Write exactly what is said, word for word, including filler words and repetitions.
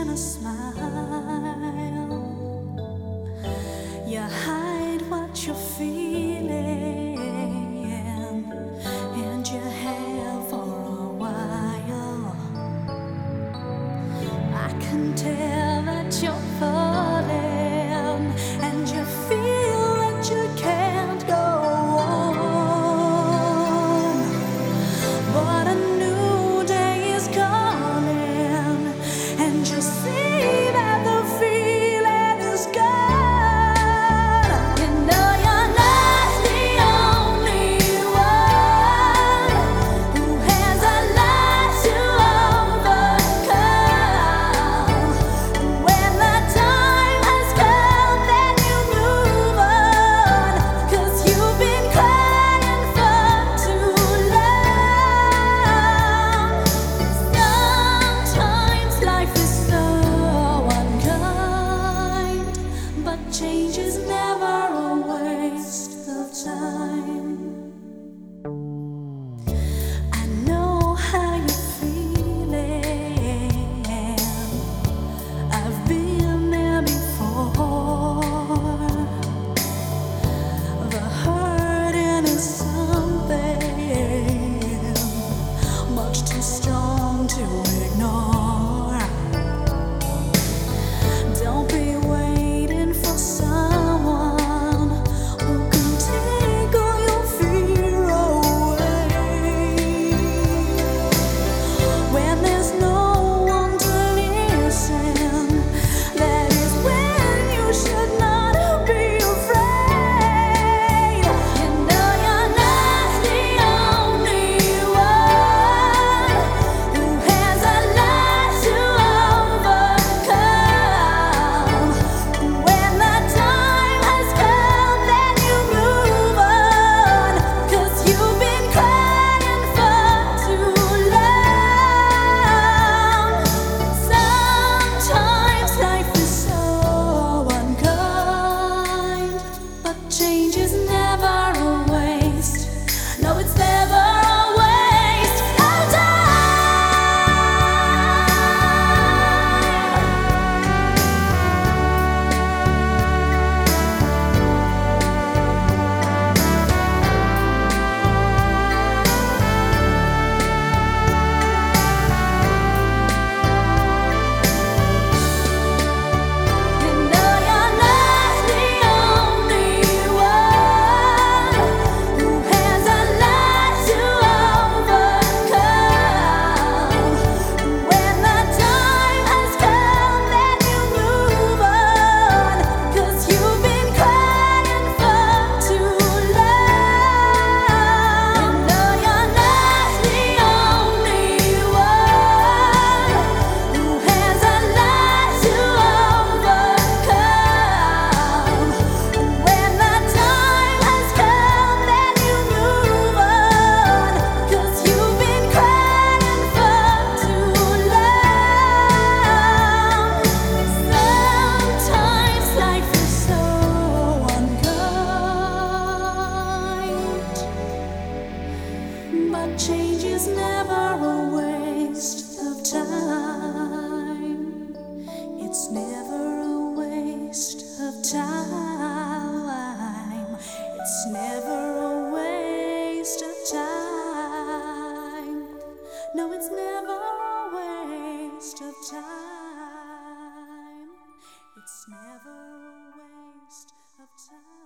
and a smile. You hide what you're feeling, and you have for a while. I can tell that you're falling, and you feel that you can't go on. But a new day is coming, and you see that the feeling is gone. You know you're not the only one who has a lot to overcome. When the time has come, then you move on, 'cause you've been crying for too long. Sometimes life is so unkind, but change is never a waste of time. I know how you're feeling. I've been there before. The hurting is something much too strong to ignore. Don't be waiting for someone who can take all your fear away. When there's no one to listen, that is when you should not be afraid. You know you're not the only one who has a lot to overcome. When the time has come, then you move on, 'cause you've been crying for too long. Sometimes life is so unkind, but change is never a waste. No, it's never a waste of You know you're not the only one who has a lot to overcome. When the time has come, then you move on, 'cause you've been crying for too long. You know you're not the only one who has a lot to overcome. When the time has come, then you move on, 'cause you've been crying for too long. Sometimes life is so unkind, but change is never a waste of time. It's never a waste of time. It's never a waste of time. No, it's never a waste of time. It's never a waste of time.